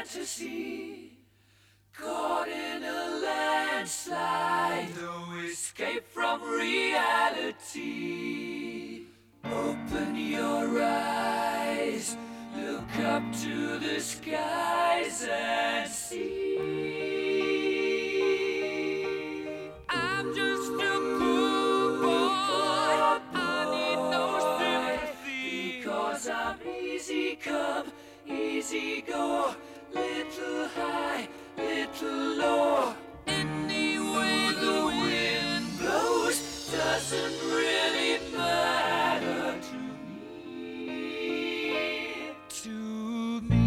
fantasy, caught in a landslide, no escape from reality. Open your eyes, look up to the skies and see. I'm just a poor boy, I need no sympathy, because I'm easy come, easy go, little high, little low. Any way the wind blows doesn't really matter to me. To me.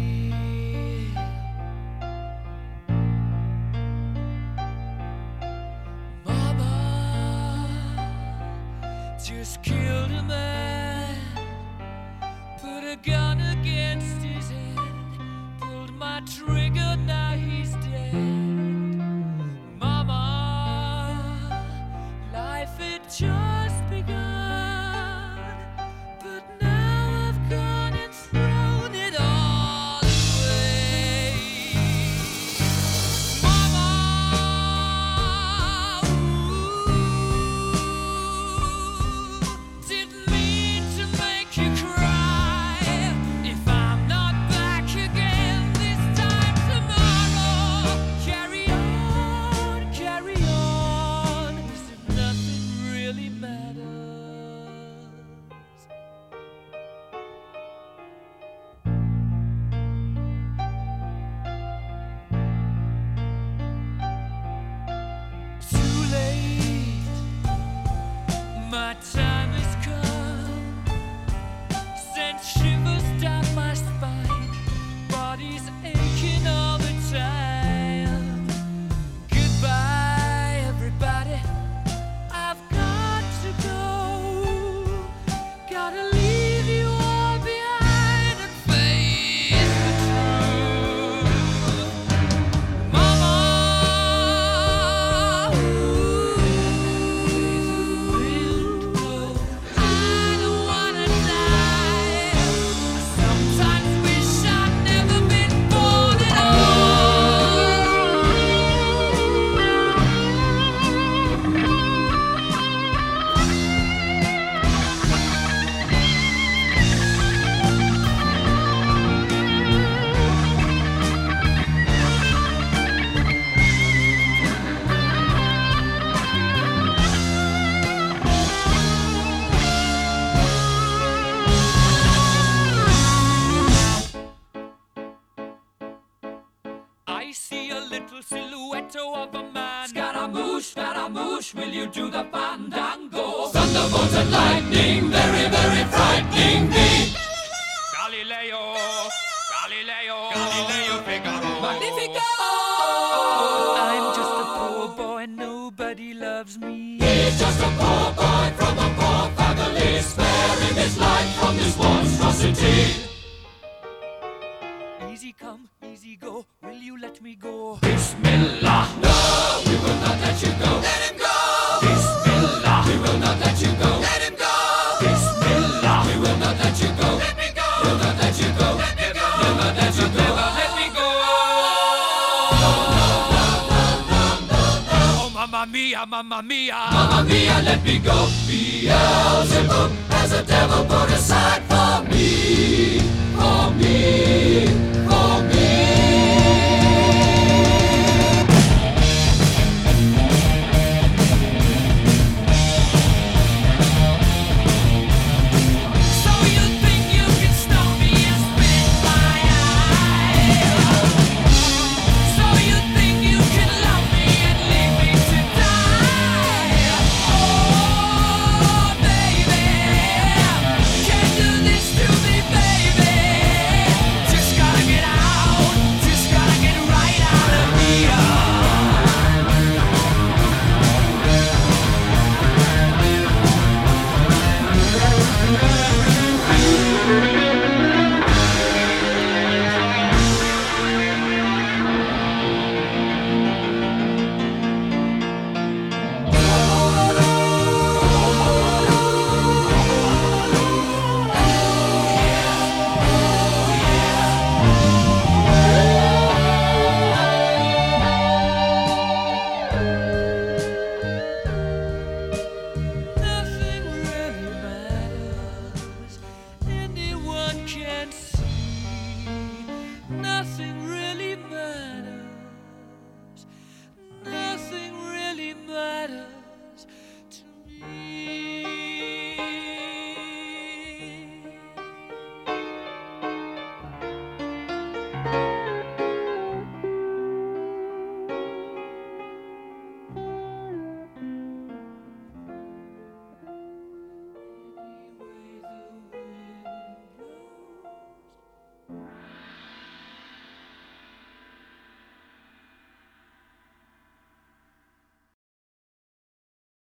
Mama just killed a man, put a gun against his head, pulled my trigger, now he's dead. Mama, life had just begun, but now I've gone and thrown it all away. Mama, didn't mean to make you cry. If I'm not back again this time tomorrow, carry on, carry on, as if nothing really matters. Too late, my time has come, sent shivers down my spine, body's aching all the time. Goodbye, everybody, I've got to go, gotta leave you all behind and face the truth. Mama, I don't wanna die. I sometimes wish I'd never been born at I see a little silhouette of a man. Scaramouche, will you do the fandango? Thunderbolt and lightning, very, very frightening me. Galileo, Figaro. Magnifico! I'm just a poor boy, nobody loves me. He's just a poor boy from a poor family, sparing his life from this monstrosity. Easy come, easy go, will you let me go? Bismillah, no, we will not let you go. Let him go! Bismillah, we will not let you go. Let him go! Bismillah, we will not let you go. Let me go! We'll not let you go. Let me go! We'll not let you go. Never let me go! Oh, mamma mia, mamma mia. Mamma mia, let me go. Beelzebub.